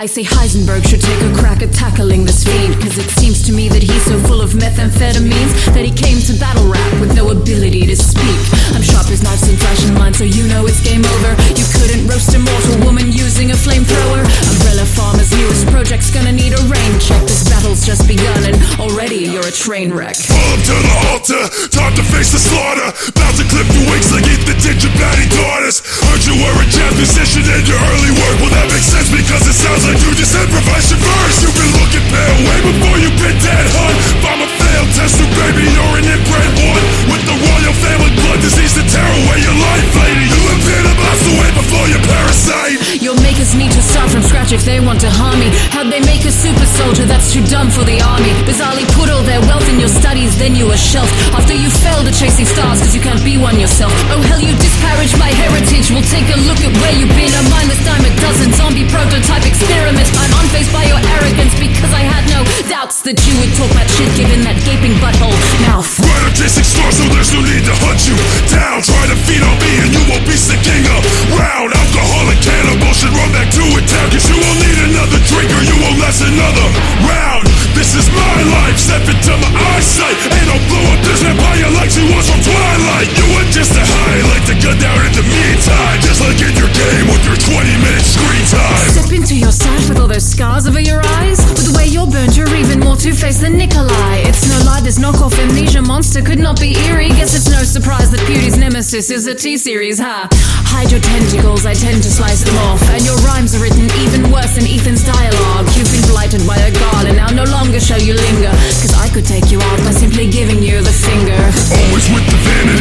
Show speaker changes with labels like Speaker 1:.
Speaker 1: I say Heisenberg should take a crack at tackling this fiend, cause it seems to me that he's so full of methamphetamines that he came to battle rap with no ability to speak. I'm sharp as knives and flashing lines, so you know it's game over. You couldn't roast a mortal woman using a flamethrower. Umbrella Farmer's newest project's gonna need a rain check. This battle's just begun and already you're a train wreck.
Speaker 2: Pull up to the altar, time to face the slaughter. About to clip your wings like eat the ginger patty daughters. Heard you were a jazz musician in your early work. Well, that makes sense because it sounds like you just improvised your verse. You've been looking pale way before you've been dead, hun. If I'm a failed test tube, baby, you're an inbred one. With the royal family blood disease to tear away your life, lady. You appear to blast away before you parasite.
Speaker 1: Your makers need to start from scratch if they want to harm me. How'd they make a super soldier that's too dumb for the army? Bizarrely put all their wealth in your studies, then you were shelved after you failed at chasing stars cause you can't be one yourself. Oh hell, you disparage my heritage. We'll take a look at where you've been. A mindless dime a dozen zombie prototype experiment. I'm unfazed by your arrogance because I had no doubts that you would talk that shit given that gaping butthole mouth.
Speaker 2: Right, I'm chasing stars so there's no need to hunt you down. Try to feed on me and you won't be sticking around. Alcoholic cannibal should run back to a town, cause you won't need another drink or you won't last another round. This is my life, step into my eyesight. Ain't no blow up this empire like she was from Twilight. You were just a highlight to gun down in the meantime. Just like in your game with your 20-minute screen time.
Speaker 1: Step into your sight with all those scars over your eyes. With the way you're burnt, you're even more two-faced than Nikolai. It's no lie, this knockoff amnesia monster could not be eerie. Guess it's no surprise that Pewdie's nemesis is a T-series, huh? Hide your tentacles, I tend to slice them off. And your rhymes are written even worse than Ethan's dialogue. You've been blighted by a god and now no longer shall you linger. Cause I could take you out by simply giving you the finger.
Speaker 2: Always with the vanity